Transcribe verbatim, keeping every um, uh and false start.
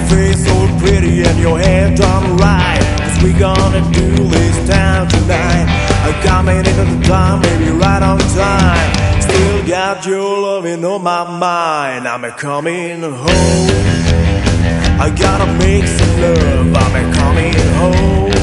face so pretty and your hair done right, 'cause we gonna do this time tonight. I'm coming into the time, maybe right on time. Still got your loving on my mind. I'm coming home. I gotta make some love. I'm coming home.